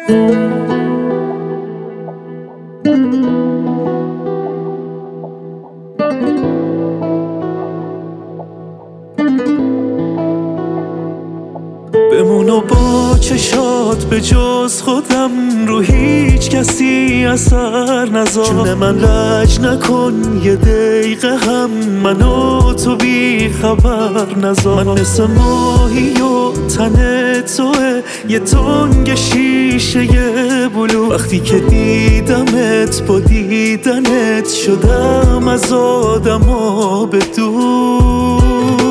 بمونو با چشات به جز خودم رو هیچ کسی اثر نذار. جون من لج نکن یه دقیقه هم منو تو بی خبر نذار. من مثل ماهی و تن توه یه تنگ شیشه بلو. وقتی که دیدمت با دیدنت شدم از آدما به دور.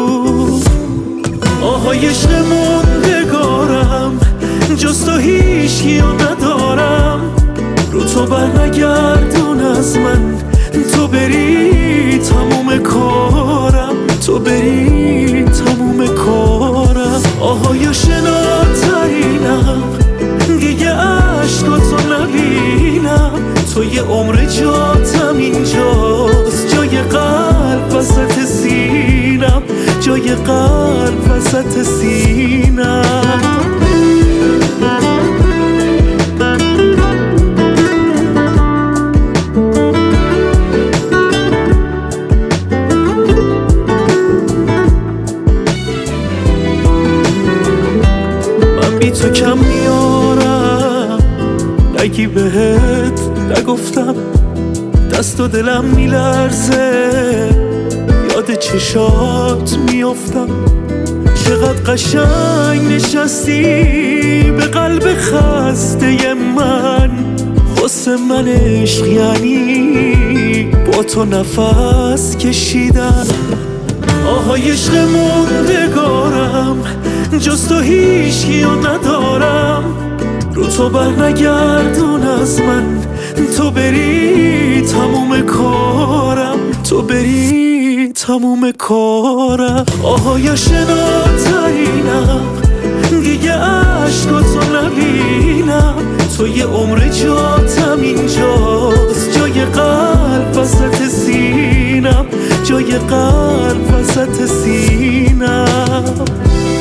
آهای عشق موندگارم جز تو هیچکیو ندارم. رو تو برنگردون از من تو بری تموم کارم. تو بری تموم کارم. آهای شناترینم دیگه عشقاتو نبینم. تو یه عمر جاتم اینجاست جای قلب وسط سینم. جای قلب وسط سینم. من بی تو کم میارم نگی بهت نگفتم. دست و دلم میلرزه یاد چشات میافتم. چقدر قشنگ نشستی به قلب خسته من. واسه من عشق یعنی با تو نفس کشیدن. آهای عشق موندگارم جز تو هیچکیو ندارم. رو تو برنگردون از من تو بری تموم کارم. تو بری تموم کارم. آهای شناترینم دیگه عشقاتو نبینم. تو یه عمر جاتم اینجاست جای قلب وسط سینم. جای قلب وسط سینم.